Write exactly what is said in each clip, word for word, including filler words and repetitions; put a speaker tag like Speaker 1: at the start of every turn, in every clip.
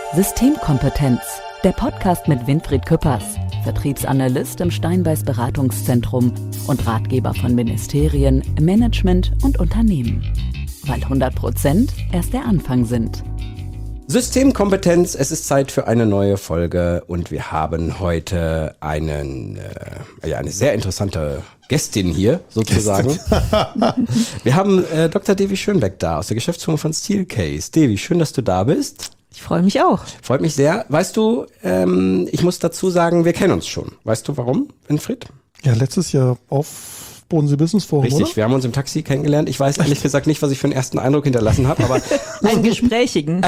Speaker 1: Systemkompetenz, der Podcast mit Winfried Küppers, Vertriebsanalyst im Steinbeiß Beratungszentrum und Ratgeber von Ministerien, Management und Unternehmen. Weil hundert Prozent erst der Anfang sind.
Speaker 2: Systemkompetenz, es ist Zeit für eine neue Folge und wir haben heute einen, äh, ja, eine sehr interessante Gästin hier sozusagen. Wir haben äh, Doktor Devi Schönbeck da aus der Geschäftsführung von Steelcase. Devi, schön, dass du da bist.
Speaker 3: Ich freue mich auch.
Speaker 2: Freut mich sehr. Weißt du, ähm, ich muss dazu sagen, wir kennen uns schon. Weißt du warum, Winfried?
Speaker 4: Ja, letztes Jahr auf Bodensee Business Forum,
Speaker 2: Richtig,
Speaker 4: oder?
Speaker 2: Wir haben uns im Taxi kennengelernt. Ich weiß ehrlich gesagt nicht, was ich für einen ersten Eindruck hinterlassen habe, aber
Speaker 3: einen gesprächigen.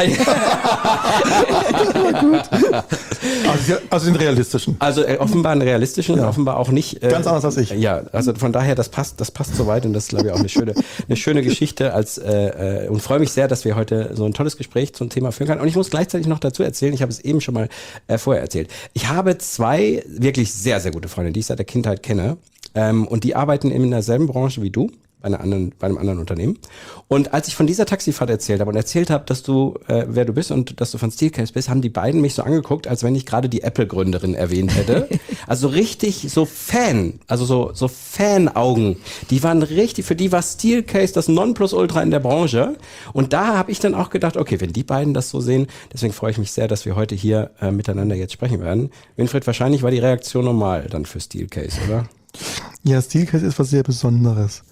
Speaker 4: also, also den realistischen.
Speaker 2: Also äh, offenbar einen realistischen ja. und offenbar auch nicht. Äh,
Speaker 4: Ganz anders als ich.
Speaker 2: Ja, also von daher, das passt, das passt soweit und das ist, glaube ich, auch eine schöne, eine schöne Geschichte als äh, äh, und freue mich sehr, dass wir heute so ein tolles Gespräch zum Thema führen können. Und ich muss gleichzeitig noch dazu erzählen, ich habe es eben schon mal äh, vorher erzählt. Ich habe zwei wirklich sehr, sehr gute Freunde, die ich seit der Kindheit kenne. Ähm, und die arbeiten in derselben Branche wie du, bei, einer anderen, bei einem anderen Unternehmen. Und als ich von dieser Taxifahrt erzählt habe und erzählt habe, dass du, äh, wer du bist und dass du von Steelcase bist, haben die beiden mich so angeguckt, als wenn ich gerade die Apple-Gründerin erwähnt hätte. Also richtig so Fan, also so, so Fan-Augen. Die waren richtig, für die war Steelcase das Nonplusultra in der Branche. Und da habe ich dann auch gedacht, okay, wenn die beiden das so sehen, deswegen freue ich mich sehr, dass wir heute hier äh, miteinander jetzt sprechen werden. Winfried, wahrscheinlich war die Reaktion normal dann für Steelcase, oder?
Speaker 4: Ja, Steelcase ist was sehr Besonderes,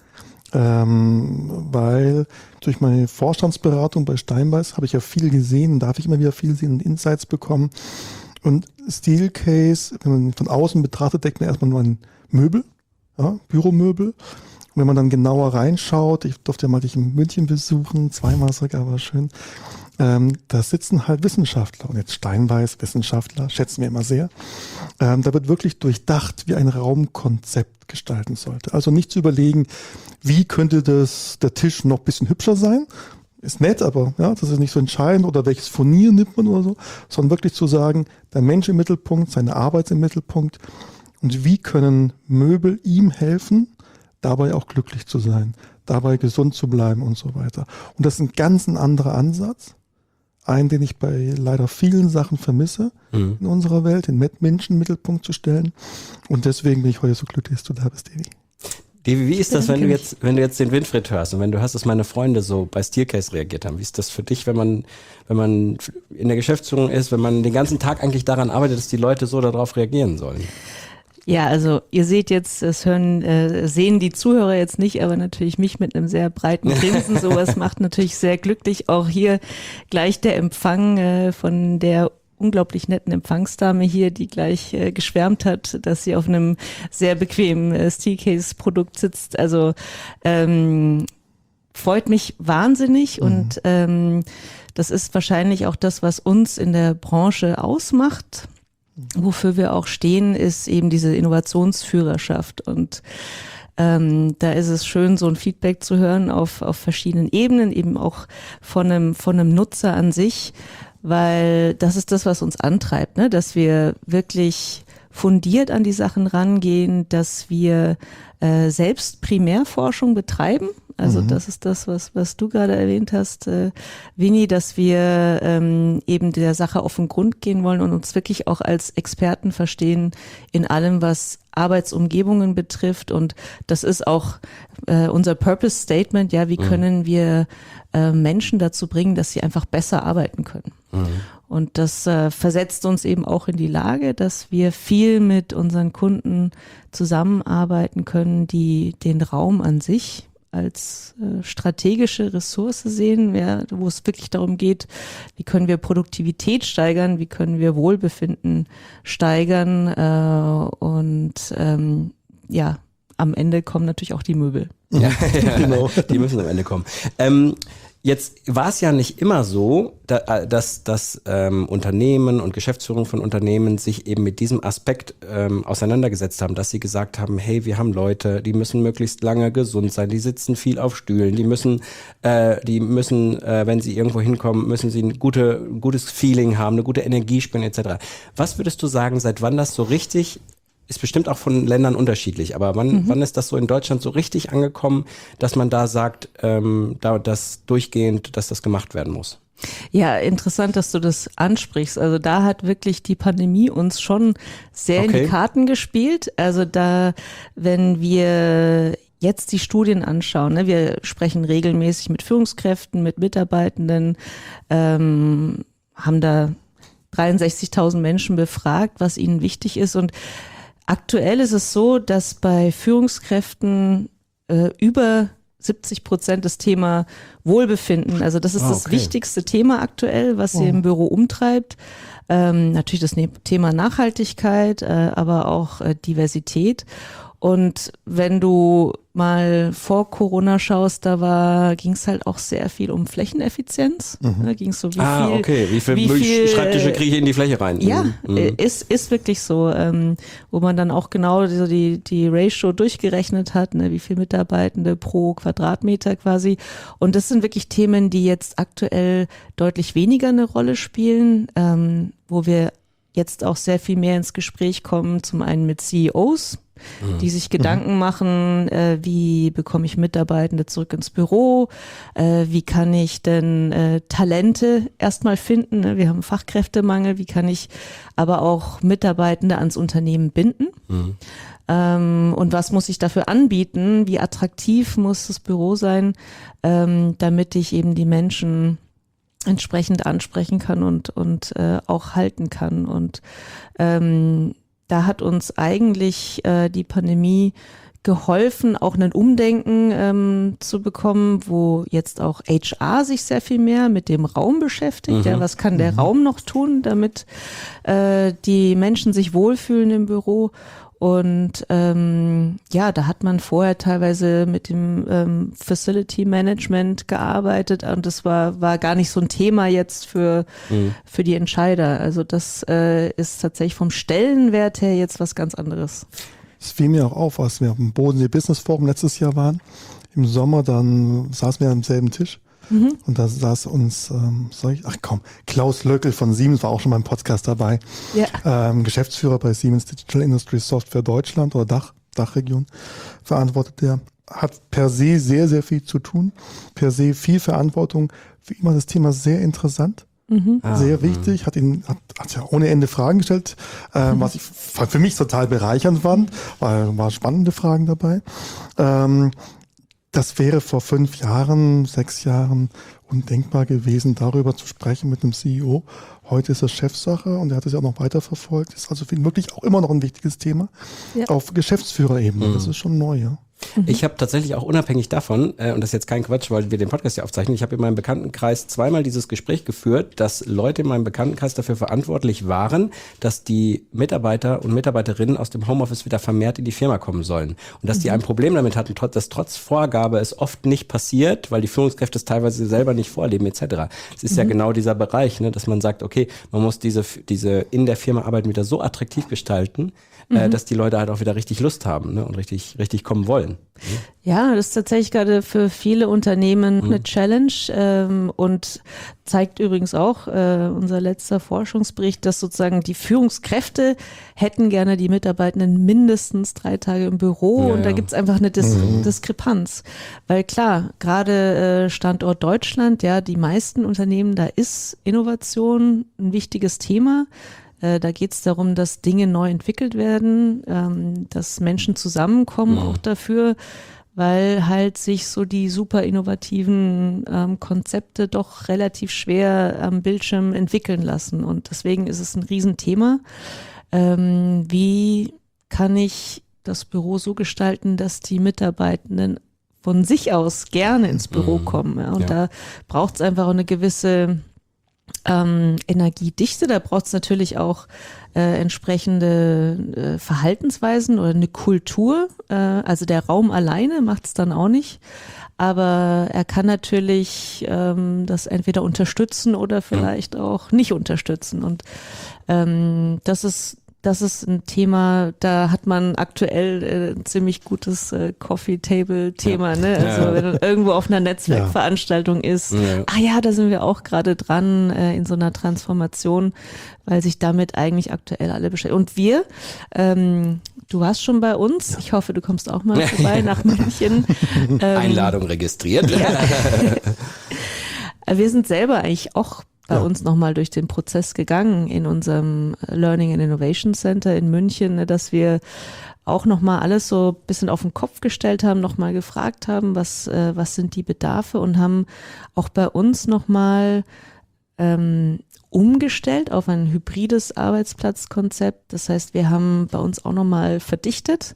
Speaker 4: ähm, weil durch meine Vorstandsberatung bei Steinbeiß habe ich ja viel gesehen, darf ich immer wieder viel sehen und Insights bekommen. Und Steelcase, wenn man von außen betrachtet, denkt man erstmal nur an Möbel, ja, Büromöbel. Und wenn man dann genauer reinschaut, ich durfte ja mal dich in München besuchen, zweimal sogar, war schön. Ähm, da sitzen halt Wissenschaftler und jetzt Steinbeiß, Wissenschaftler, schätzen wir immer sehr. Ähm, da wird wirklich durchdacht, wie ein Raumkonzept gestalten sollte. Also nicht zu überlegen, wie könnte das der Tisch noch ein bisschen hübscher sein. Ist nett, aber ja, das ist nicht so entscheidend oder welches Furnier nimmt man oder so, sondern wirklich zu sagen, der Mensch im Mittelpunkt, seine Arbeit im Mittelpunkt und wie können Möbel ihm helfen, dabei auch glücklich zu sein, dabei gesund zu bleiben und so weiter. Und das ist ein ganz ein anderer Ansatz. Einen, den ich bei leider vielen Sachen vermisse mhm. in unserer Welt, den Menschen im Mittelpunkt zu stellen. Und deswegen bin ich heute so glücklich, dass du da bist, Devi.
Speaker 2: Devi, wie ist das, wenn du jetzt, wenn du jetzt den Winfried hörst und wenn du hörst, dass meine Freunde so bei Steelcase reagiert haben? Wie ist das für dich, wenn man, wenn man in der Geschäftsführung ist, wenn man den ganzen Tag eigentlich daran arbeitet, dass die Leute so darauf reagieren sollen?
Speaker 3: Ja, also ihr seht jetzt, das hören, äh, sehen die Zuhörer jetzt nicht, aber natürlich mich mit einem sehr breiten Grinsen. Sowas macht natürlich sehr glücklich. Auch hier gleich der Empfang äh, von der unglaublich netten Empfangsdame hier, die gleich äh, geschwärmt hat, dass sie auf einem sehr bequemen äh, Steelcase-Produkt sitzt. Also ähm, freut mich wahnsinnig mhm. und ähm, das ist wahrscheinlich auch das, was uns in der Branche ausmacht. Wofür wir auch stehen, ist eben diese Innovationsführerschaft und ähm, da ist es schön, so ein Feedback zu hören auf auf verschiedenen Ebenen, eben auch von einem von einem Nutzer an sich, weil das ist das, was uns antreibt, ne? Dass wir wirklich fundiert an die Sachen rangehen, dass wir äh, selbst Primärforschung betreiben. Also mhm. das ist das, was was du gerade erwähnt hast, äh, Winnie, dass wir ähm, eben der Sache auf den Grund gehen wollen und uns wirklich auch als Experten verstehen in allem, was Arbeitsumgebungen betrifft. Und das ist auch äh, unser Purpose Statement. Ja, wie mhm. können wir äh, Menschen dazu bringen, dass sie einfach besser arbeiten können? Mhm. Und das äh, versetzt uns eben auch in die Lage, dass wir viel mit unseren Kunden zusammenarbeiten können, die den Raum an sich als äh, strategische Ressource sehen, ja, wo es wirklich darum geht, wie können wir Produktivität steigern, wie können wir Wohlbefinden steigern äh, und ähm, ja, am Ende kommen natürlich auch die Möbel.
Speaker 2: Ja, ja genau. Die müssen am Ende kommen. Ähm, Jetzt war es ja nicht immer so, da, dass, dass ähm, Unternehmen und Geschäftsführung von Unternehmen sich eben mit diesem Aspekt ähm, auseinandergesetzt haben, dass sie gesagt haben, hey, wir haben Leute, die müssen möglichst lange gesund sein, die sitzen viel auf Stühlen, die müssen, äh, die müssen, äh, wenn sie irgendwo hinkommen, müssen sie ein gute, gutes Feeling haben, eine gute Energie spüren et cetera. Was würdest du sagen, seit wann das so richtig ist bestimmt auch von Ländern unterschiedlich, aber wann, mhm. wann ist das so in Deutschland so richtig angekommen, dass man da sagt, ähm, da das durchgehend, dass das gemacht werden muss?
Speaker 3: Ja, interessant, dass du das ansprichst. Also da hat wirklich die Pandemie uns schon sehr okay. in die Karten gespielt. Also da, wenn wir jetzt die Studien anschauen, ne, wir sprechen regelmäßig mit Führungskräften, mit Mitarbeitenden, ähm, haben da dreiundsechzigtausend Menschen befragt, was ihnen wichtig ist. Und aktuell ist es so, dass bei Führungskräften äh, über siebzig Prozent das Thema Wohlbefinden, also das ist ah, okay. das wichtigste Thema aktuell, was sie oh. im Büro umtreibt. Ähm, natürlich das Thema Nachhaltigkeit, äh, aber auch äh, Diversität. Und wenn du mal vor Corona schaust, da war, ging es halt auch sehr viel um Flächeneffizienz.
Speaker 2: Mhm.
Speaker 3: Da ging es so, wie
Speaker 2: ah,
Speaker 3: viel,
Speaker 2: okay. Wie viel,
Speaker 3: wie viel
Speaker 2: Schreibtische kriege ich in die Fläche rein?
Speaker 3: Ja,
Speaker 2: mhm.
Speaker 3: ist, ist wirklich so, ähm, wo man dann auch genau so die, die Ratio durchgerechnet hat, ne, wie viel Mitarbeitende pro Quadratmeter quasi. Und das sind wirklich Themen, die jetzt aktuell deutlich weniger eine Rolle spielen, ähm, wo wir jetzt auch sehr viel mehr ins Gespräch kommen, zum einen mit C E Os, die sich Gedanken machen, äh, wie bekomme ich Mitarbeitende zurück ins Büro, äh, wie kann ich denn äh, Talente erstmal finden, ne? Wir haben Fachkräftemangel, wie kann ich aber auch Mitarbeitende ans Unternehmen binden mhm. ähm, und was muss ich dafür anbieten, wie attraktiv muss das Büro sein, ähm, damit ich eben die Menschen entsprechend ansprechen kann und, und äh, auch halten kann und ähm, da hat uns eigentlich äh, die Pandemie geholfen, auch ein Umdenken ähm, zu bekommen, wo jetzt auch H R sich sehr viel mehr mit dem Raum beschäftigt. Mhm. Ja, was kann der mhm. Raum noch tun, damit äh, die Menschen sich wohlfühlen im Büro? Und ähm, ja, da hat man vorher teilweise mit dem ähm, Facility Management gearbeitet und das war war gar nicht so ein Thema jetzt für mhm. für die Entscheider. Also das äh, ist tatsächlich vom Stellenwert her jetzt was ganz anderes.
Speaker 4: Es fiel mir auch auf, als wir auf dem Bodensee Business Forum letztes Jahr waren. Im Sommer, dann saßen wir am selben Tisch. Mhm. Und da saß uns, ähm, soll ich, ach komm, Klaus Löckel von Siemens war auch schon beim Podcast dabei. Ja. Ähm, Geschäftsführer bei Siemens Digital Industries Software Deutschland oder Dach, Dachregion verantwortet der. Hat per se sehr, sehr viel zu tun. Per se viel Verantwortung. Wie immer das Thema sehr interessant. Mhm. Sehr ah, wichtig, hat ihn, hat, hat ja ohne Ende Fragen gestellt, äh, mhm. was ich für mich total bereichernd fand, weil war spannende Fragen dabei. Ähm, Das wäre vor fünf Jahren, sechs Jahren undenkbar gewesen, darüber zu sprechen mit einem C E O. Heute ist das Chefsache und er hat es ja auch noch weiterverfolgt. Ist also wirklich auch immer noch ein wichtiges Thema ja. auf Geschäftsführerebene. Mhm. Das ist schon neu, ja.
Speaker 2: Ich habe tatsächlich auch unabhängig davon, äh, und das ist jetzt kein Quatsch, weil wir den Podcast ja aufzeichnen, ich habe in meinem Bekanntenkreis zweimal dieses Gespräch geführt, dass Leute in meinem Bekanntenkreis dafür verantwortlich waren, dass die Mitarbeiter und Mitarbeiterinnen aus dem Homeoffice wieder vermehrt in die Firma kommen sollen. Und dass mhm. die ein Problem damit hatten, dass trotz Vorgabe es oft nicht passiert, weil die Führungskräfte es teilweise selber nicht vorleben et cetera. Es ist mhm. ja genau dieser Bereich, ne, dass man sagt, okay, man muss diese, diese in der Firma Arbeit wieder so attraktiv gestalten, mhm. äh, dass die Leute halt auch wieder richtig Lust haben, ne, und richtig, richtig kommen wollen.
Speaker 3: Ja, das ist tatsächlich gerade für viele Unternehmen eine Challenge ähm, und zeigt übrigens auch äh, unser letzter Forschungsbericht, dass sozusagen die Führungskräfte hätten gerne die Mitarbeitenden mindestens drei Tage im Büro ja, und da ja. gibt's einfach eine Dis- mhm. Diskrepanz. Weil klar, gerade äh, Standort Deutschland, ja, die meisten Unternehmen, da ist Innovation ein wichtiges Thema. Da geht es darum, dass Dinge neu entwickelt werden, ähm, dass Menschen zusammenkommen mhm. auch dafür, weil halt sich so die super innovativen ähm, Konzepte doch relativ schwer am Bildschirm entwickeln lassen. Und deswegen ist es ein Riesenthema. Ähm, wie kann ich das Büro so gestalten, dass die Mitarbeitenden von sich aus gerne ins Büro mhm. kommen? Ja? Und ja. da braucht es einfach eine gewisse Ähm, Energiedichte, da braucht es natürlich auch äh, entsprechende äh, Verhaltensweisen oder eine Kultur. Äh, also der Raum alleine macht es dann auch nicht, aber er kann natürlich ähm, das entweder unterstützen oder vielleicht auch nicht unterstützen. Und ähm, das ist Das ist ein Thema, da hat man aktuell äh, ein ziemlich gutes äh, Coffee-Table-Thema, ja. ne? Also ja. wenn man irgendwo auf einer Netzwerkveranstaltung ja. ist, ja. ah ja, da sind wir auch gerade dran äh, in so einer Transformation, weil sich damit eigentlich aktuell alle beschäftigen. Und wir, ähm, du warst schon bei uns, ich hoffe, du kommst auch mal vorbei nach München.
Speaker 2: Ähm, Einladung registriert. Ja.
Speaker 3: Wir sind selber eigentlich auch bei ja. uns nochmal durch den Prozess gegangen in unserem Learning and Innovation Center in München, dass wir auch nochmal alles so ein bisschen auf den Kopf gestellt haben, nochmal gefragt haben, was, äh, was sind die Bedarfe und haben auch bei uns nochmal ähm, umgestellt auf ein hybrides Arbeitsplatzkonzept. Das heißt, wir haben bei uns auch nochmal verdichtet,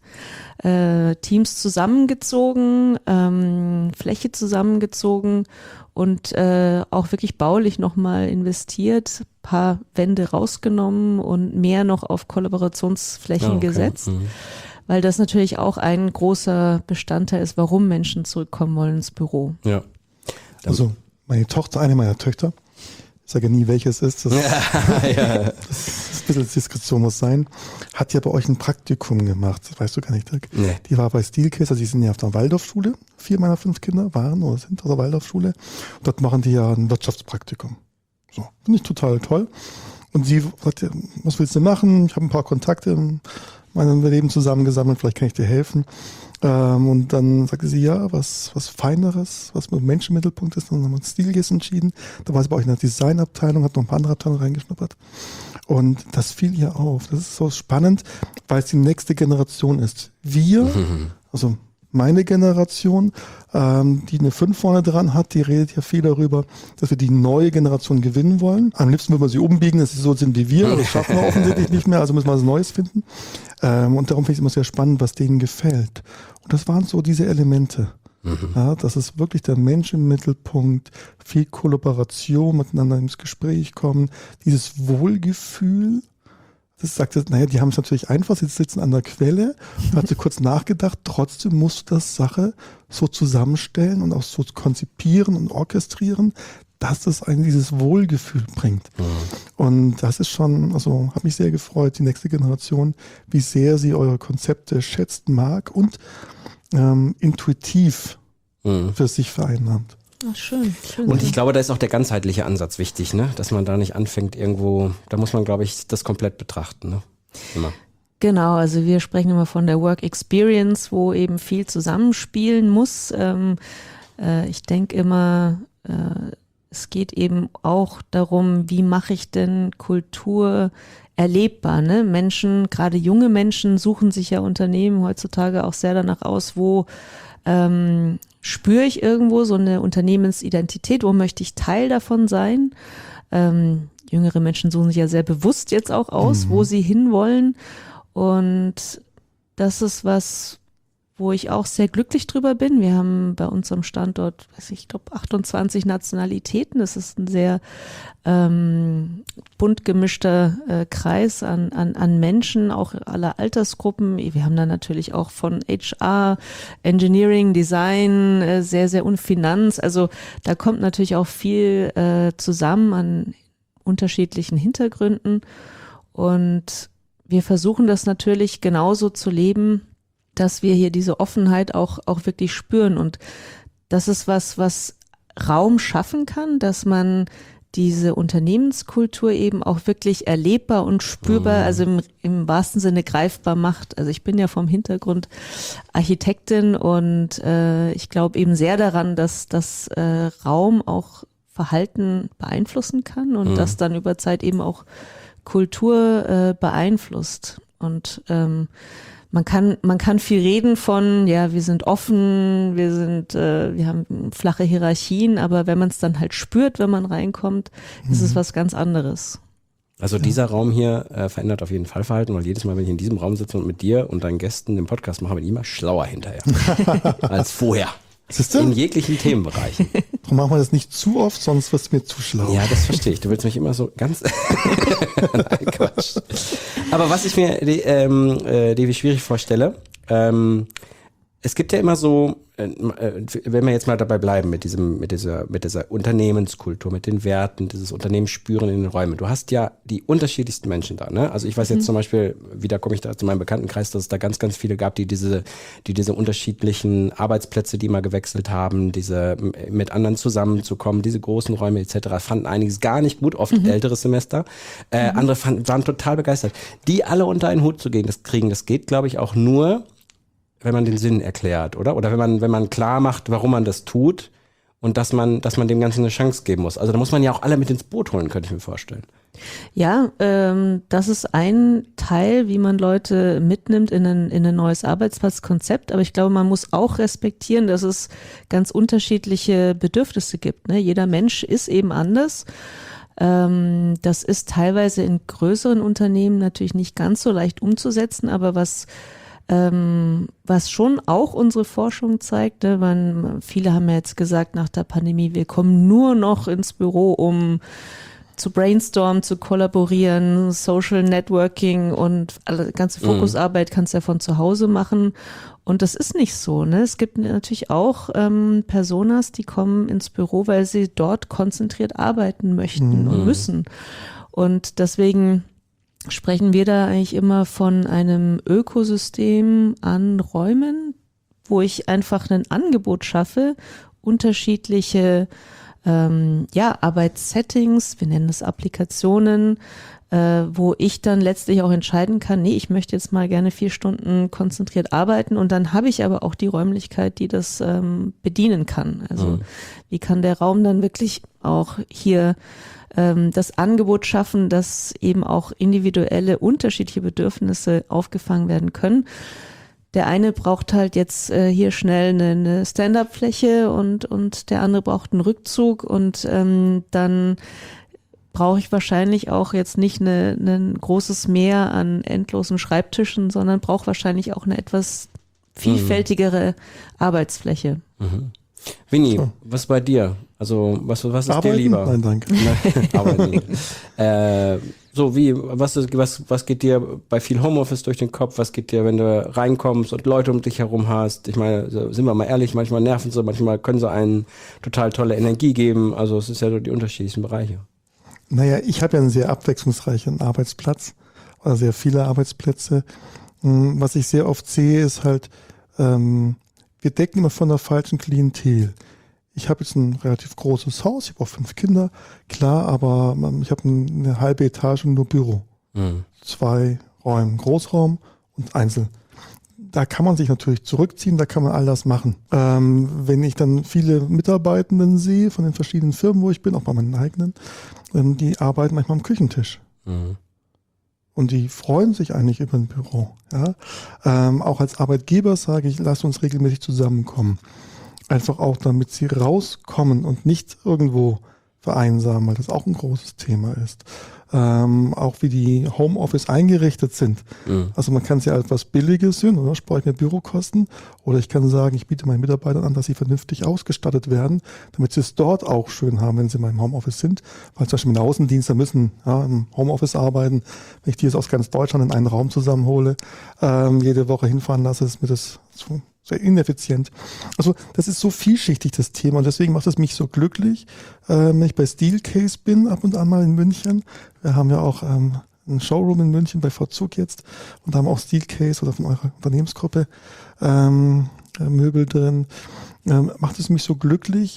Speaker 3: äh, Teams zusammengezogen, ähm, Fläche zusammengezogen und äh, auch wirklich baulich nochmal investiert, paar Wände rausgenommen und mehr noch auf Kollaborationsflächen oh, okay. gesetzt, mhm. weil das natürlich auch ein großer Bestandteil ist, warum Menschen zurückkommen wollen ins Büro.
Speaker 2: Ja.
Speaker 4: Also meine Tochter, eine meiner Töchter, ich sage nie, welches ist, das, ja, ja. das ist ein bisschen Diskretion muss sein, hat ja bei euch ein Praktikum gemacht, das weißt du gar nicht, Dirk. Nee. Die war bei Steelcase, also die sind ja auf der Waldorfschule, vier meiner fünf Kinder waren oder sind auf der Waldorfschule und dort machen die ja ein Wirtschaftspraktikum. So, finde ich total toll. Und sie sagt, was willst du machen? Ich habe ein paar Kontakte in meinem Leben zusammengesammelt, vielleicht kann ich dir helfen. Ähm, und dann sagte sie, ja, was, was Feineres, was mit Menschen im Mittelpunkt ist. Dann haben wir uns Steelcase entschieden. Da war sie bei euch in der Designabteilung, hat noch ein paar andere Abteilungen reingeschnuppert. Und das fiel ihr auf. Das ist so spannend, weil es die nächste Generation ist. Wir, mhm. also meine Generation, ähm, die eine fünf vorne dran hat, die redet ja viel darüber, dass wir die neue Generation gewinnen wollen. Am liebsten würden wir sie umbiegen, dass sie so sind wie wir, aber das schaffen wir offensichtlich nicht mehr, also müssen wir was Neues finden. Ähm, und darum finde ich es immer sehr spannend, was denen gefällt. Und das waren so diese Elemente. Mhm. Ja, das ist wirklich der Mensch im Mittelpunkt, viel Kollaboration, miteinander ins Gespräch kommen, dieses Wohlgefühl. Das sagt, naja, die haben es natürlich einfach, sie sitzen an der Quelle, hat sie kurz nachgedacht, trotzdem musst du das Sache so zusammenstellen und auch so konzipieren und orchestrieren, dass es einen dieses Wohlgefühl bringt. Mhm. Und das ist schon, also hat mich sehr gefreut, die nächste Generation, wie sehr sie eure Konzepte schätzt, mag und ähm, intuitiv mhm. für sich vereinnahmt.
Speaker 3: Ach, schön, schön.
Speaker 2: Und ich glaube, da ist auch der ganzheitliche Ansatz wichtig, ne? Dass man da nicht anfängt irgendwo, da muss man, glaube ich, das komplett betrachten. Ne? Immer.
Speaker 3: Genau, also wir sprechen immer von der Work Experience, wo eben viel zusammenspielen muss. Ähm, äh, ich denke immer, äh, es geht eben auch darum, wie mache ich denn Kultur erlebbar, ne? Menschen, gerade junge Menschen suchen sich ja Unternehmen heutzutage auch sehr danach aus, wo ähm, spüre ich irgendwo so eine Unternehmensidentität, wo möchte ich Teil davon sein? Ähm, jüngere Menschen suchen sich ja sehr bewusst jetzt auch aus, mhm. wo sie hinwollen. Und das ist was, wo ich auch sehr glücklich drüber bin. Wir haben bei uns am Standort, weiß ich, ich glaube achtundzwanzig Nationalitäten. Das ist ein sehr ähm, bunt gemischter äh, Kreis an, an, an Menschen, auch aller Altersgruppen. Wir haben da natürlich auch von H R, Engineering, Design, äh, sehr, sehr und Finanz. Also da kommt natürlich auch viel äh, zusammen an unterschiedlichen Hintergründen. Und wir versuchen das natürlich genauso zu leben, dass wir hier diese Offenheit auch, auch wirklich spüren. Und das ist was, was Raum schaffen kann, dass man diese Unternehmenskultur eben auch wirklich erlebbar und spürbar, mhm. also im, im wahrsten Sinne greifbar macht. Also ich bin ja vom Hintergrund Architektin und äh, ich glaube eben sehr daran, dass das äh, Raum auch Verhalten beeinflussen kann und mhm. das dann über Zeit eben auch Kultur äh, beeinflusst. Und ähm, Man kann, man kann viel reden von, ja, wir sind offen, wir sind, äh, wir haben flache Hierarchien, aber wenn man es dann halt spürt, wenn man reinkommt, mhm. ist es was ganz anderes.
Speaker 2: Also dieser Raum hier äh, verändert auf jeden Fall Verhalten, weil jedes Mal, wenn ich in diesem Raum sitze und mit dir und deinen Gästen den Podcast mache, bin ich immer schlauer hinterher als vorher.
Speaker 4: Siehste?
Speaker 2: In jeglichen Themenbereichen.
Speaker 4: Darum machen wir das nicht zu oft, sonst wird es mir zu schlau.
Speaker 2: Ja, das verstehe ich. Du willst mich immer so ganz... Nein, Quatsch. Aber was ich mir ähm, äh, Devi schwierig vorstelle, ähm, es gibt ja immer so, äh, wenn wir jetzt mal dabei bleiben mit diesem, mit dieser, mit dieser Unternehmenskultur, mit den Werten, dieses Unternehmensspüren in den Räumen. Du hast ja die unterschiedlichsten Menschen da, ne? Also ich weiß jetzt mhm. zum Beispiel, wieder komme ich da zu meinem Bekanntenkreis, dass es da ganz, ganz viele gab, die diese, die diese unterschiedlichen Arbeitsplätze, die mal gewechselt haben, diese mit anderen zusammenzukommen, diese großen Räume et cetera, fanden einiges gar nicht gut, oft mhm. älteres Semester. Äh, mhm. Andere fanden, waren total begeistert. Die alle unter einen Hut zu gehen, das kriegen, das geht, glaube ich, auch nur, wenn man den Sinn erklärt, oder? Oder wenn man, wenn man klar macht, warum man das tut und dass man, dass man dem Ganzen eine Chance geben muss. Also da muss man ja auch alle mit ins Boot holen, könnte ich mir vorstellen.
Speaker 3: Ja, ähm, das ist ein Teil, wie man Leute mitnimmt in ein, in ein neues Arbeitsplatzkonzept. Aber ich glaube, man muss auch respektieren, dass es ganz unterschiedliche Bedürfnisse gibt. Ne? Jeder Mensch ist eben anders. Ähm, das ist teilweise in größeren Unternehmen natürlich nicht ganz so leicht umzusetzen, aber was Ähm, was schon auch unsere Forschung zeigt, ne, man, viele haben ja jetzt gesagt nach der Pandemie, wir kommen nur noch ins Büro, um zu brainstormen, zu kollaborieren, Social Networking und alle, ganze Fokusarbeit kannst du ja von zu Hause machen. Und das ist nicht so. Ne? Es gibt natürlich auch ähm, Personas, die kommen ins Büro, weil sie dort konzentriert arbeiten möchten mhm. und müssen. Und deswegen sprechen wir da eigentlich immer von einem Ökosystem an Räumen, wo ich einfach ein Angebot schaffe, unterschiedliche ähm, ja, Arbeitssettings, wir nennen das Applikationen, äh, wo ich dann letztlich auch entscheiden kann, nee, ich möchte jetzt mal gerne vier Stunden konzentriert arbeiten und dann habe ich aber auch die Räumlichkeit, die das ähm, bedienen kann. Also mhm. wie kann der Raum dann wirklich auch hier das Angebot schaffen, dass eben auch individuelle, unterschiedliche Bedürfnisse aufgefangen werden können. Der eine braucht halt jetzt äh, hier schnell eine, eine Stand-up-Fläche und, und der andere braucht einen Rückzug und ähm, dann brauche ich wahrscheinlich auch jetzt nicht eine, ein großes Meer an endlosen Schreibtischen, sondern brauche wahrscheinlich auch eine etwas vielfältigere mhm. Arbeitsfläche.
Speaker 2: Mhm. Winnie, so. Was bei dir? Also was, was ist
Speaker 4: Arbeiten?
Speaker 2: dir lieber?
Speaker 4: Nein, danke.
Speaker 2: Arbeiten. äh, so wie, was, ist, was, was geht dir bei viel Homeoffice durch den Kopf? Was geht dir, wenn du reinkommst und Leute um dich herum hast? Ich meine, sind wir mal ehrlich, manchmal nerven sie, manchmal können sie einen total tolle Energie geben. Also es ist ja so die unterschiedlichsten Bereiche.
Speaker 4: Naja, ich habe ja einen sehr abwechslungsreichen Arbeitsplatz oder sehr viele Arbeitsplätze. Was ich sehr oft sehe, ist halt, ähm, wir decken immer von der falschen Klientel. Ich habe jetzt ein relativ großes Haus, ich habe auch fünf Kinder, klar, aber ich habe eine halbe Etage und nur Büro. Mhm. Zwei Räume, Großraum und Einzel. Da kann man sich natürlich zurückziehen, da kann man all das machen. Ähm, wenn ich dann viele Mitarbeitenden sehe von den verschiedenen Firmen, wo ich bin, auch bei meinen eigenen, ähm, die arbeiten manchmal am Küchentisch. Mhm. Und die freuen sich eigentlich über ein Büro. Ja? Ähm, auch als Arbeitgeber sage ich, lasst uns regelmäßig zusammenkommen. Einfach auch, damit sie rauskommen und nicht irgendwo vereinsamen, weil das auch ein großes Thema ist. Ähm, auch wie die Homeoffice eingerichtet sind. Mhm. Also man kann es ja etwas Billiges sehen, oder spare ich mir Bürokosten, oder ich kann sagen, ich biete meinen Mitarbeitern an, dass sie vernünftig ausgestattet werden, damit sie es dort auch schön haben, wenn sie in meinem Homeoffice sind. Weil zum Beispiel meine Außendienste müssen ja, im Homeoffice arbeiten. Wenn ich die jetzt aus ganz Deutschland in einen Raum zusammenhole, ähm, jede Woche hinfahren lasse, ist mir das zu sehr ineffizient. Also das ist so vielschichtig, das Thema, und deswegen macht es mich so glücklich, äh, wenn ich bei Steelcase bin, ab und an mal in München. Wir haben ja auch ähm, einen Showroom in München bei Vorzug jetzt und da haben auch Steelcase oder von eurer Unternehmensgruppe ähm, äh, Möbel drin. Ähm, macht es mich so glücklich.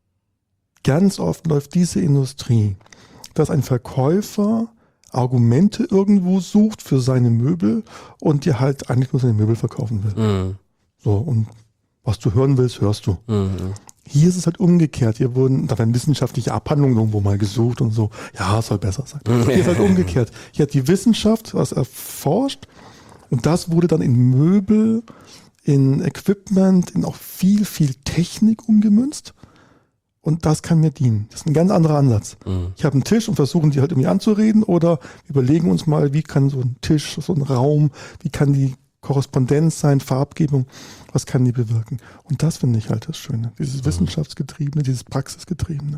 Speaker 4: Ganz oft läuft diese Industrie, dass ein Verkäufer Argumente irgendwo sucht für seine Möbel und dir halt eigentlich nur seine Möbel verkaufen will. Mhm. So, und was du hören willst, hörst du. Mhm. Hier ist es halt umgekehrt. Hier wurden, da werden wissenschaftliche Abhandlungen irgendwo mal gesucht und so. Ja, es soll besser sein. Hier ist halt umgekehrt. Hier hat die Wissenschaft was erforscht und das wurde dann in Möbel, in Equipment, in auch viel, viel Technik umgemünzt. Und das kann mir dienen. Das ist ein ganz anderer Ansatz. Mhm. Ich habe einen Tisch und versuchen die halt irgendwie anzureden oder überlegen uns mal, wie kann so ein Tisch, so ein Raum, wie kann die Korrespondenz sein, Farbgebung, was kann die bewirken? Und das finde ich halt das Schöne, dieses mhm. Wissenschaftsgetriebene, dieses Praxisgetriebene.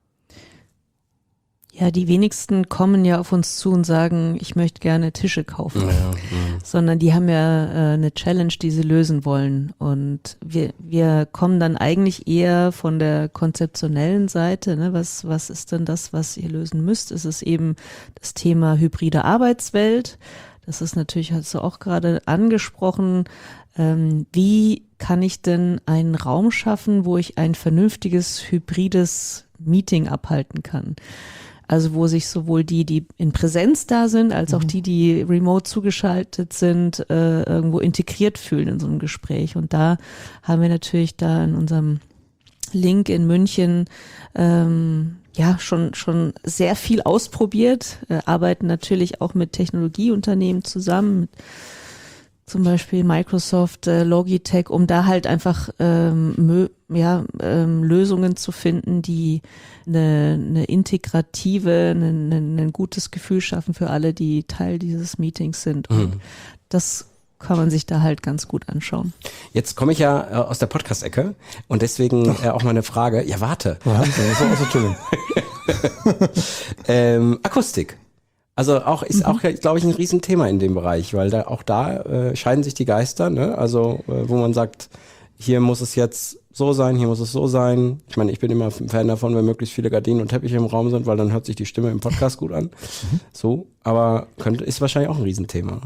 Speaker 3: Ja, die wenigsten kommen ja auf uns zu und sagen, ich möchte gerne Tische kaufen, ja, ja. sondern die haben ja äh, eine Challenge, die sie lösen wollen. Und wir, wir kommen dann eigentlich eher von der konzeptionellen Seite. Ne? Was, was ist denn das, was ihr lösen müsst? Es ist eben das Thema hybride Arbeitswelt. Das ist natürlich, hast du auch gerade angesprochen, ähm, wie kann ich denn einen Raum schaffen, wo ich ein vernünftiges, hybrides Meeting abhalten kann? Also wo sich sowohl die, die in Präsenz da sind, als auch die, die remote zugeschaltet sind, äh, irgendwo integriert fühlen in so einem Gespräch. Und da haben wir natürlich da in unserem Link in München ähm, ja schon schon sehr viel ausprobiert, äh, arbeiten natürlich auch mit Technologieunternehmen zusammen, mit zum Beispiel Microsoft, äh, Logitech, um da halt einfach ähm, mö, ja, ähm, Lösungen zu finden, die eine, eine integrative, ein ein ein gutes Gefühl schaffen für alle, die Teil dieses Meetings sind. Und
Speaker 2: Mhm.
Speaker 3: das kann man sich da halt ganz gut anschauen.
Speaker 2: Jetzt komme ich ja äh, aus der Podcast-Ecke und deswegen äh, auch mal eine Frage. Ja, warte.
Speaker 4: Wahnsinn, das war also, Entschuldigung.
Speaker 2: ähm, Akustik. Also auch ist auch, glaube ich, ein Riesenthema in dem Bereich, weil da auch da äh, scheiden sich die Geister, ne? Also äh, wo man sagt, hier muss es jetzt so sein, hier muss es so sein. Ich meine, ich bin immer ein Fan davon, wenn möglichst viele Gardinen und Teppiche im Raum sind, weil dann hört sich die Stimme im Podcast gut an. Mhm. So, aber könnte, ist wahrscheinlich auch ein Riesenthema.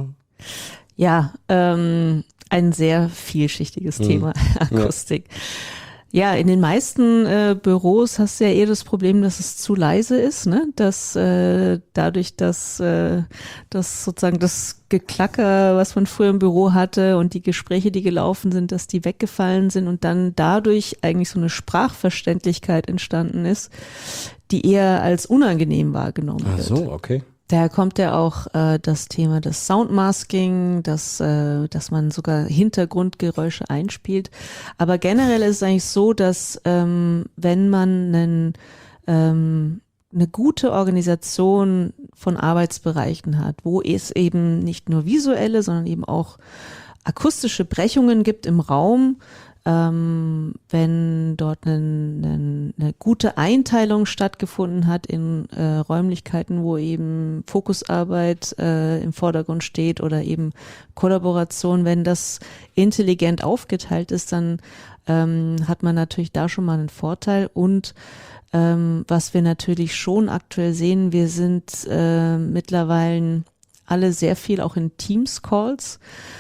Speaker 3: Ja, ähm, ein sehr vielschichtiges mhm. Thema, Akustik. Ja. Ja, in den meisten äh, Büros hast du ja eher das Problem, dass es zu leise ist, ne? Dass äh, dadurch, dass äh, das sozusagen das Geklacker, was man früher im Büro hatte und die Gespräche, die gelaufen sind, dass die weggefallen sind und dann dadurch eigentlich so eine Sprachverständlichkeit entstanden ist, die eher als unangenehm wahrgenommen
Speaker 2: Ach
Speaker 3: wird.
Speaker 2: so, okay.
Speaker 3: Daher kommt ja auch äh, das Thema des Soundmasking, dass, äh, dass man sogar Hintergrundgeräusche einspielt. Aber generell ist es eigentlich so, dass ähm, wenn man einen, ähm, eine gute Organisation von Arbeitsbereichen hat, wo es eben nicht nur visuelle, sondern eben auch akustische Brechungen gibt im Raum, Ähm, wenn dort eine, eine, eine gute Einteilung stattgefunden hat in äh, Räumlichkeiten, wo eben Fokusarbeit äh, im Vordergrund steht oder eben Kollaboration, wenn das intelligent aufgeteilt ist, dann ähm, hat man natürlich da schon mal einen Vorteil. Und ähm, was wir natürlich schon aktuell sehen, wir sind äh, mittlerweile alle sehr viel auch in Teams-Calls.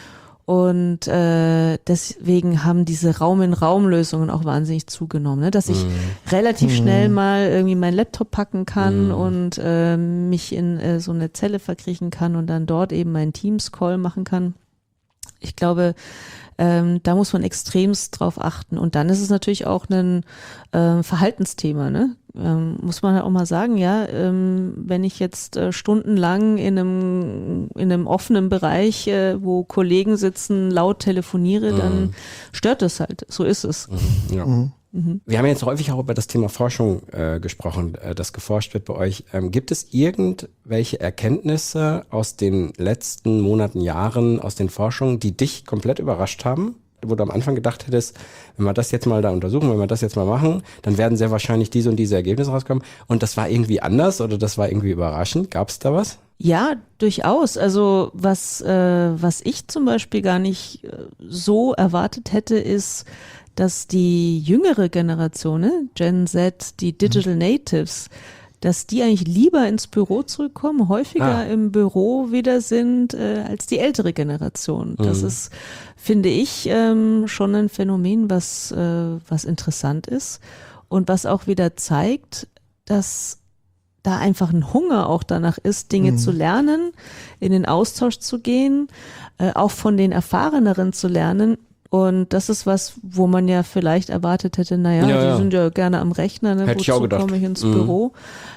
Speaker 3: Und äh, deswegen haben diese Raum-in-Raum-Lösungen auch wahnsinnig zugenommen, ne? Dass ich mm. relativ mm. schnell mal irgendwie meinen Laptop packen kann mm. und äh, mich in äh, so eine Zelle verkriechen kann und dann dort eben meinen Teams-Call machen kann. Ich glaube, ähm, da muss man extremst drauf achten. Und dann ist es natürlich auch ein äh, Verhaltensthema, ne? Ähm, muss man halt auch mal sagen, ja, ähm, wenn ich jetzt äh, stundenlang in einem, in einem offenen Bereich, äh, wo Kollegen sitzen, laut telefoniere, mhm. dann stört das halt. So ist es.
Speaker 2: Mhm. Ja. Mhm. Mhm. Wir haben jetzt häufig auch über das Thema Forschung äh, gesprochen, äh, das geforscht wird bei euch. Ähm, gibt es irgendwelche Erkenntnisse aus den letzten Monaten, Jahren, aus den Forschungen, die dich komplett überrascht haben? Wo du am Anfang gedacht hättest, wenn wir das jetzt mal da untersuchen, wenn wir das jetzt mal machen, dann werden sehr wahrscheinlich diese und diese Ergebnisse rauskommen. Und das war irgendwie anders oder das war irgendwie überraschend. Gab es da was?
Speaker 3: Ja, durchaus. Also was, äh, was ich zum Beispiel gar nicht so erwartet hätte, ist, dass die jüngere Generation, ne, Gen Z, die Digital Natives, dass die eigentlich lieber ins Büro zurückkommen, häufiger ah. im Büro wieder sind äh, als die ältere Generation. Das mhm. ist, finde ich, ähm, schon ein Phänomen, was, äh, was interessant ist und was auch wieder zeigt, dass da einfach ein Hunger auch danach ist, Dinge mhm. zu lernen, in den Austausch zu gehen, äh, auch von den Erfahreneren zu lernen. Und das ist was, wo man ja vielleicht erwartet hätte, naja,
Speaker 2: ja,
Speaker 3: die
Speaker 2: ja.
Speaker 3: sind ja gerne am Rechner, ne? Wozu komme ich ins mhm. Büro?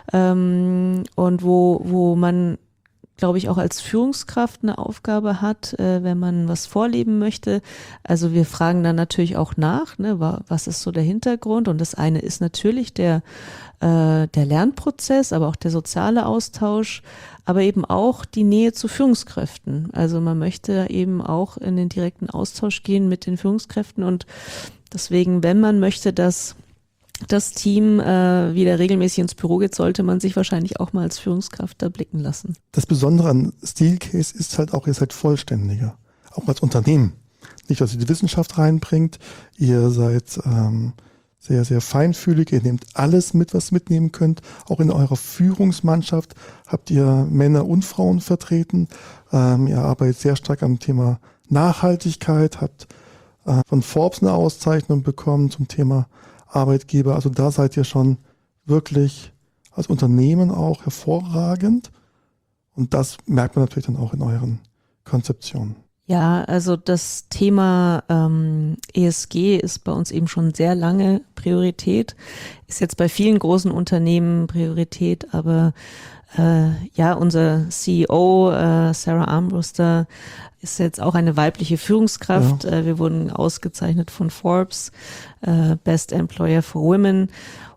Speaker 3: Ähm, und wo, wo man, glaube ich, auch als Führungskraft eine Aufgabe hat, äh, wenn man was vorleben möchte. Also wir fragen dann natürlich auch nach, ne? Was ist so der Hintergrund? Und das eine ist natürlich der, äh, der Lernprozess, aber auch der soziale Austausch, aber eben auch die Nähe zu Führungskräften. Also man möchte eben auch in den direkten Austausch gehen mit den Führungskräften und deswegen, wenn man möchte, dass das Team äh, wieder regelmäßig ins Büro geht, sollte man sich wahrscheinlich auch mal als Führungskraft da blicken lassen.
Speaker 4: Das Besondere an Steelcase ist halt auch, ihr seid vollständiger, auch als Unternehmen. Nicht, dass ihr die Wissenschaft reinbringt, ihr seid ähm, sehr, sehr feinfühlig, ihr nehmt alles mit, was ihr mitnehmen könnt. Auch in eurer Führungsmannschaft habt ihr Männer und Frauen vertreten. Ähm, ihr arbeitet sehr stark am Thema Nachhaltigkeit, habt äh, von Forbes eine Auszeichnung bekommen zum Thema Arbeitgeber. Also da seid ihr schon wirklich als Unternehmen auch hervorragend. Und das merkt man natürlich dann auch in euren Konzeptionen.
Speaker 3: Ja, also das Thema ähm, E S G ist bei uns eben schon sehr lange Priorität, ist jetzt bei vielen großen Unternehmen Priorität, aber äh, ja, unser C E O äh, Sarah Armbruster ist jetzt auch eine weibliche Führungskraft. Ja. Äh, wir wurden ausgezeichnet von Forbes, äh, Best Employer for Women.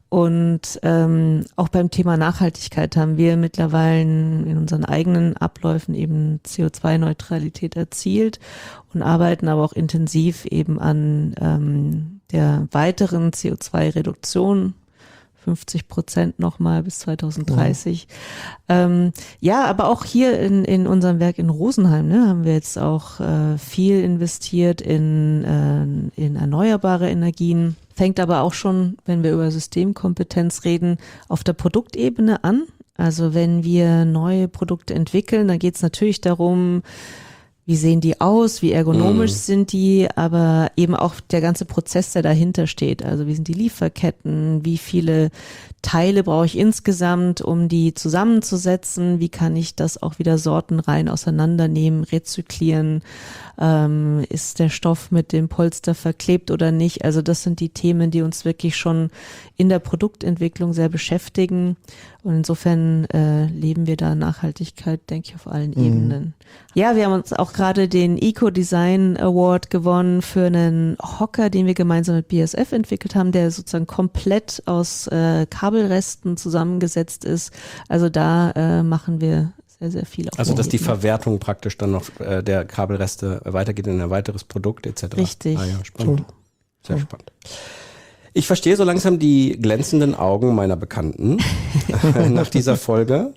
Speaker 3: Und ähm, auch beim Thema Nachhaltigkeit haben wir mittlerweile in unseren eigenen Abläufen eben C O zwei Neutralität erzielt und arbeiten aber auch intensiv eben an ähm, der weiteren C O zwei Reduktion, fünfzig Prozent nochmal bis zweitausenddreißig. Ja, ähm, ja aber auch hier in, in unserem Werk in Rosenheim ne, haben wir jetzt auch äh, viel investiert in, äh, in erneuerbare Energien. Fängt aber auch schon, wenn wir über Systemkompetenz reden, auf der Produktebene an. Also wenn wir neue Produkte entwickeln, dann geht es natürlich darum, wie sehen die aus, wie ergonomisch mm. sind die, aber eben auch der ganze Prozess, der dahinter steht. Also wie sind die Lieferketten, wie viele Teile brauche ich insgesamt, um die zusammenzusetzen, wie kann ich das auch wieder sortenrein auseinandernehmen, rezyklieren, ähm, ist der Stoff mit dem Polster verklebt oder nicht. Also das sind die Themen, die uns wirklich schon in der Produktentwicklung sehr beschäftigen. Und insofern äh, leben wir da Nachhaltigkeit, denke ich, auf allen mhm. Ebenen. Ja, wir haben uns auch gerade den Eco-Design Award gewonnen für einen Hocker, den wir gemeinsam mit B A S F entwickelt haben, der sozusagen komplett aus äh, Kabelresten zusammengesetzt ist. Also da äh, machen wir sehr, sehr viel.
Speaker 2: Also dass die Verwertung praktisch dann noch äh, der Kabelreste weitergeht in ein weiteres Produkt et cetera.
Speaker 3: Richtig.
Speaker 2: Ah ja, spannend. Sehr spannend. Ich verstehe so langsam die glänzenden Augen meiner Bekannten nach dieser Folge.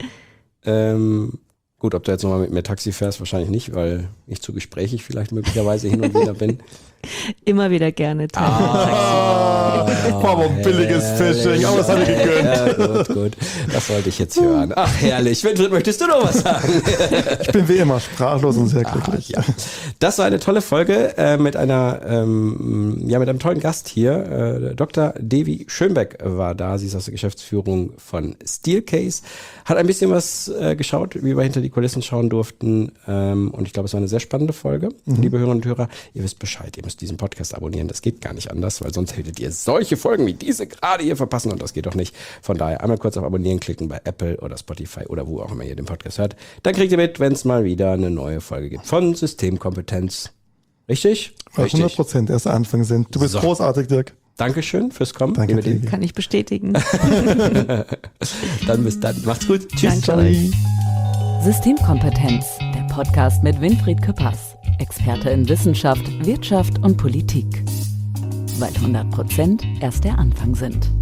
Speaker 2: Ähm, gut, ob du jetzt nochmal mit mir Taxi fährst, wahrscheinlich nicht, weil ich zu gesprächig vielleicht möglicherweise hin und wieder bin.
Speaker 3: Immer wieder gerne.
Speaker 4: Ah, Boah, ein billiges Fishing, aber das habe ich gegönnt.
Speaker 2: Ja, gut, gut. Das wollte ich jetzt hören. Ach, herrlich. Winfried, möchtest du noch was sagen?
Speaker 4: Ich bin wie immer sprachlos und sehr glücklich.
Speaker 2: Ah, ja. Das war eine tolle Folge äh, mit einer, ähm, ja, mit einem tollen Gast hier. Äh, Doktor Devi Schönbeck war da. Sie ist aus der Geschäftsführung von Steelcase. Hat ein bisschen was äh, geschaut, wie wir hinter die Kulissen schauen durften. Ähm, und ich glaube, es war eine sehr spannende Folge. Mhm. Liebe Hörerinnen und Hörer, ihr wisst Bescheid. Ihr müsst diesen Podcast abonnieren. Das geht gar nicht anders, weil sonst hättet ihr solche Folgen wie diese gerade hier verpassen und das geht doch nicht. Von daher einmal kurz auf Abonnieren klicken bei Apple oder Spotify oder wo auch immer ihr den Podcast hört. Dann kriegt ihr mit, wenn es mal wieder eine neue Folge gibt von Systemkompetenz. Richtig?
Speaker 4: Weil
Speaker 2: Richtig.
Speaker 4: hundert Prozent erst der Anfang sind. Du bist so großartig, Dirk.
Speaker 2: Dankeschön fürs Kommen.
Speaker 4: Danke,
Speaker 3: Danke. Kann ich bestätigen.
Speaker 2: Dann bis dann. Macht's gut. Tschüss.
Speaker 3: Danke.
Speaker 1: Systemkompetenz, der Podcast mit Winfried Küppers, Experte in Wissenschaft, Wirtschaft und Politik. Weil hundert Prozent erst der Anfang sind.